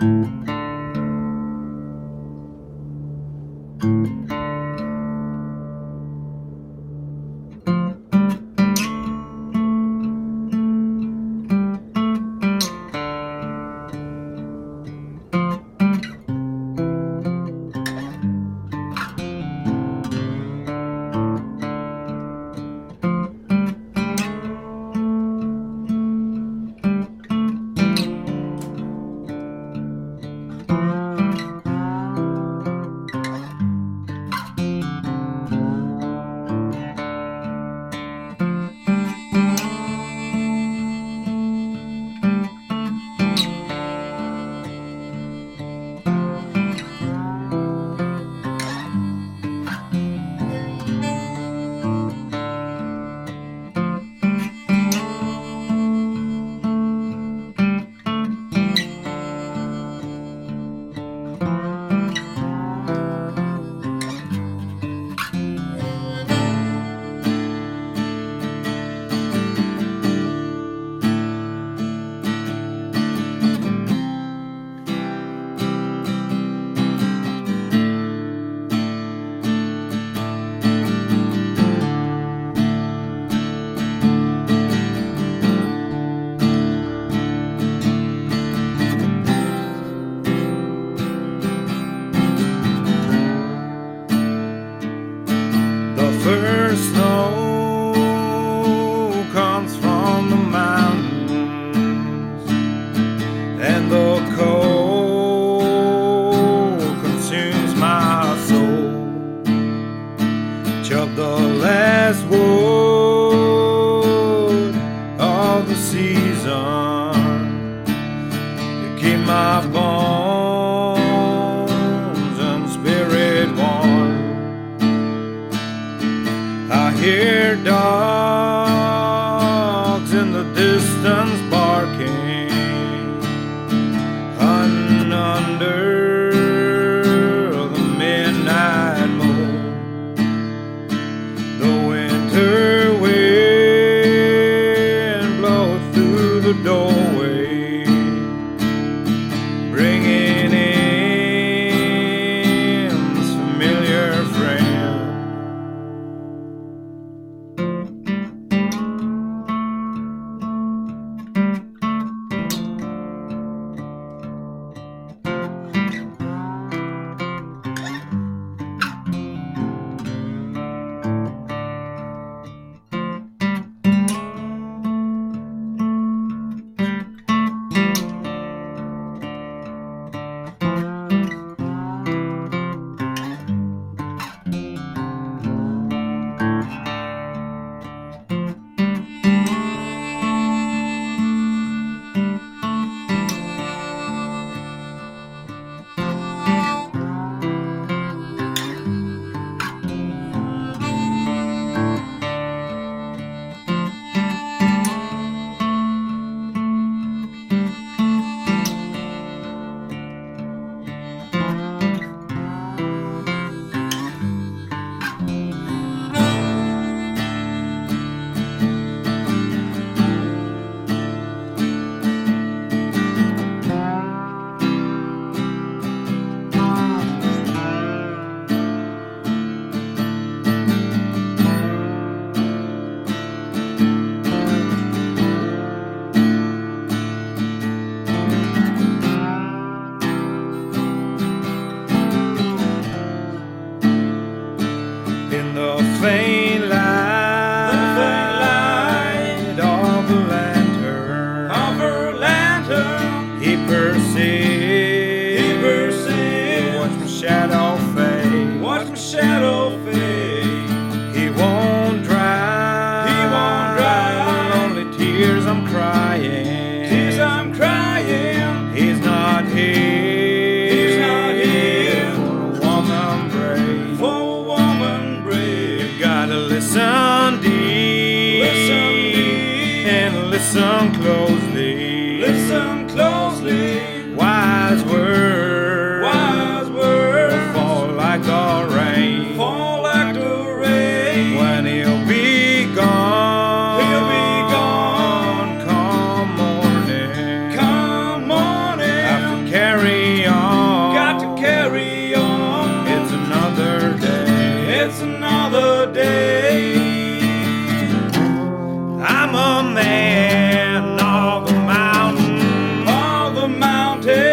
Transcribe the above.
First snow comes from the mountains, and the cold consumes my soul. Chop the last wood of the season to keep my bones and spirit warm. I hear dogs in the distance barking, hunting under the midnight moon. The winter wind blows through the doorway, bringing in this familiar friend. In the faint light of a lantern, he perceives, watch my shadow fade, he won't dry, the lonely tears I'm crying, he's not here, for a woman brave, you gotta listen deep, and listen closely, wise words fall like the rain, when he'll be gone, come morning, after carrying mountain.